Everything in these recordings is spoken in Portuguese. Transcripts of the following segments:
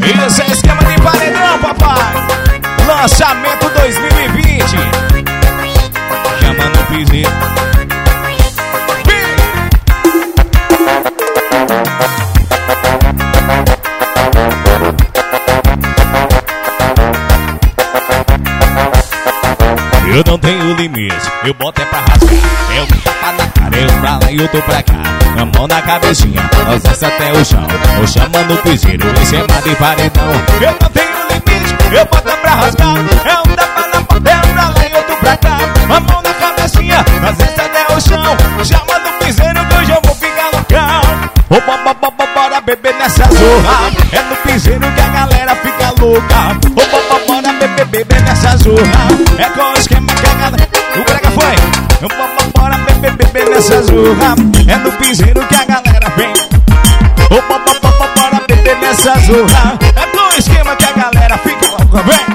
Esse é esquema de paredão, papai. Lançamento 2020. Chama no piseiro. Eu não tenho limite, eu boto é pra rasgar. É um tapa na cara, eu pra lá e eu tô pra cá. A mão na cabecinha, nós desce até o chão. Tô chamando o piseiro, esquema de paredão. Eu não tenho limite, eu boto é pra rasgar. É um tapa na cara, eu pra lá e eu tô pra cá. A mão na cabecinha, nós desce até o chão. Chamando o piseiro que hoje eu vou ficar loucão. Bora beber nessa zorra. É no piseiro que a galera fica louca. Bora beber nessa zorra. É com o esquema que a galera... O brega foi. Bora beber nessa zorra. É no piseiro que a galera vem. Bora beber nessa zorra. É com o esquema que a galera fica louca. Vem.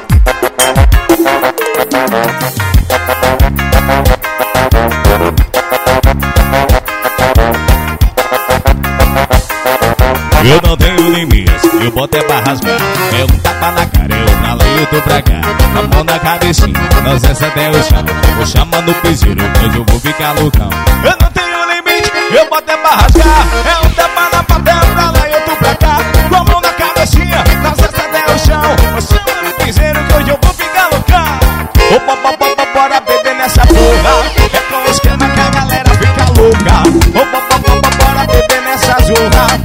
Eu não tenho limites, eu boto é pra rasgar. É um tapa na cara, eu pra lá e eu tô pra cá. A mão na cabecinha, nós desce até o chão. Vou chamando o piseiro, hoje eu vou ficar loucão. Eu não tenho limite, eu boto é pra rasgar. É um tapa na plateia, pra lá e eu tô pra cá. Com a mão na cabecinha, nós desce até o chão. Vou chamando o piseiro, que hoje eu vou ficar loucão. Bora beber nessa porra. É com o esquema que a galera fica louca. Bora beber nessa zorra.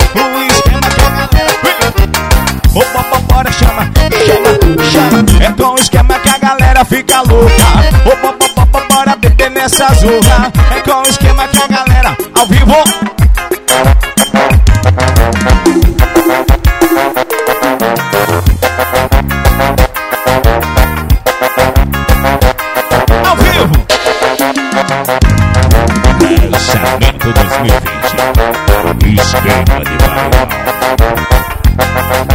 Bora, chama. É com o esquema que a galera fica louca. Bora beber nessa zorra. É com o esquema que a galera ao vivo. Ao vivo. Lançamento 2020. Esquema de bairro.